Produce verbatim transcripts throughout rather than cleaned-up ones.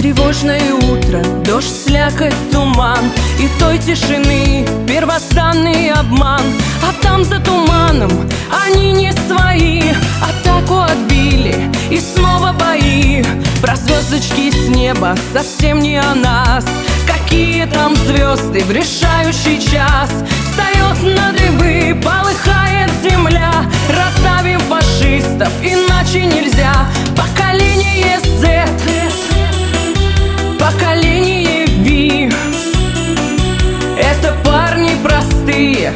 Тревожное утро, дождь, слякоть, туман, и той тишины первозданный обман. А там за туманом они не свои, атаку отбили и снова бои. Про звездочки с неба совсем не о нас. Какие там звезды в решающий час? Встает на дыбы, полыхает земля. Раздавим фашистов, иначе нельзя. Поколение Z, поколение V, это парни простые,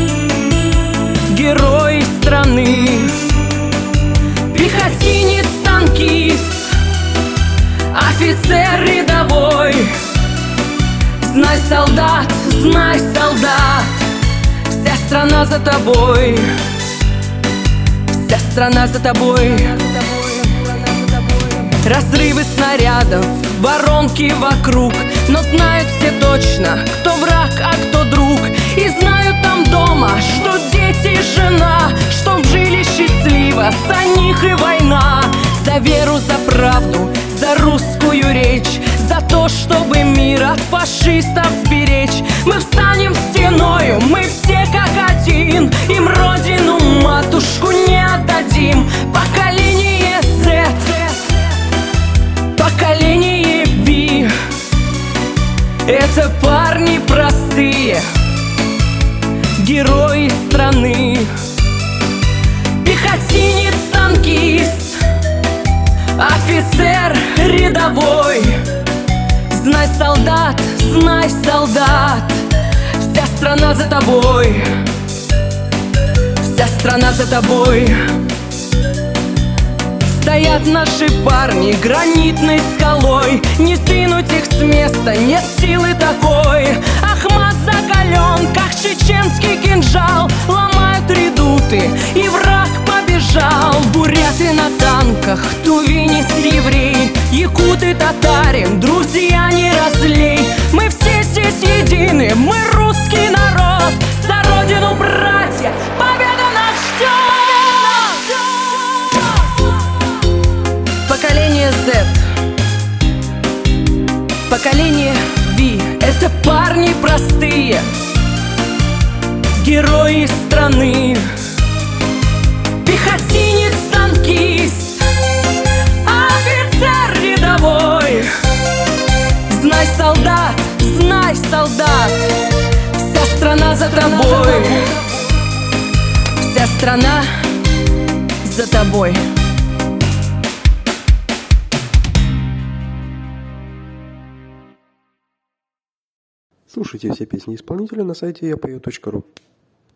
герои страны. Пехотинец, танкист, офицер рядовой. Знай, солдат, знай, солдат, вся страна за тобой, вся страна за тобой. Разрывы снарядов, воронки вокруг, но знают все точно, кто враг, а кто друг. И знают там дома, что дети и жена, чтоб жили счастливо, за них и война. За веру, за правду, за русскую речь, за то, чтобы мир от фашистов сберечь. Мы встанем стеною, мы все как один, им родину, матушку не отдадим. Поколение Z, поколение V, это парни простые, герои страны. Пехотинец, танкист, офицер рядовой. Знай, солдат, знай, солдат, вся страна за тобой, вся страна за тобой. Стоят наши парни гранитной скалой, не сдвинуть их с места нет силы такой. Ахмат закален, как чеченский кинжал, ломают редуты, и враг побежал. Буряты на танках, тувинец, еврей, якуты, татарин, друзья, не разлей. Мы все здесь едины, мы русский народ, за родину, братья, победа нас ждет. Поколение Z, поколение V, это парни простые, герои страны. Пехотинец, танкист, офицер рядовой. Знай, солдат, знай, солдат, вся страна за тобой, вся страна за тобой. Слушайте все песни исполнителя на сайте я пою точка ру.